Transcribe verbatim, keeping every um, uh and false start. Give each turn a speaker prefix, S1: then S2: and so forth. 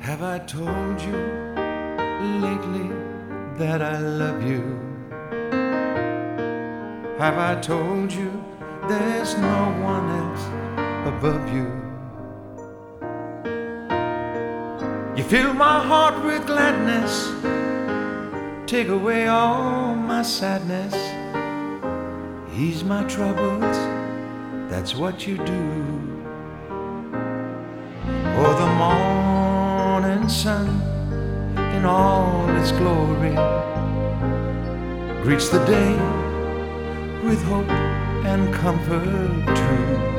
S1: Have I told you lately that I love you? Have I told you there's no one else above you? You fill my heart with gladness, take away all my sadness, ease my troubles, that's what you do. Oh, the morning sun in all its glory greets the day with hope and comfort too.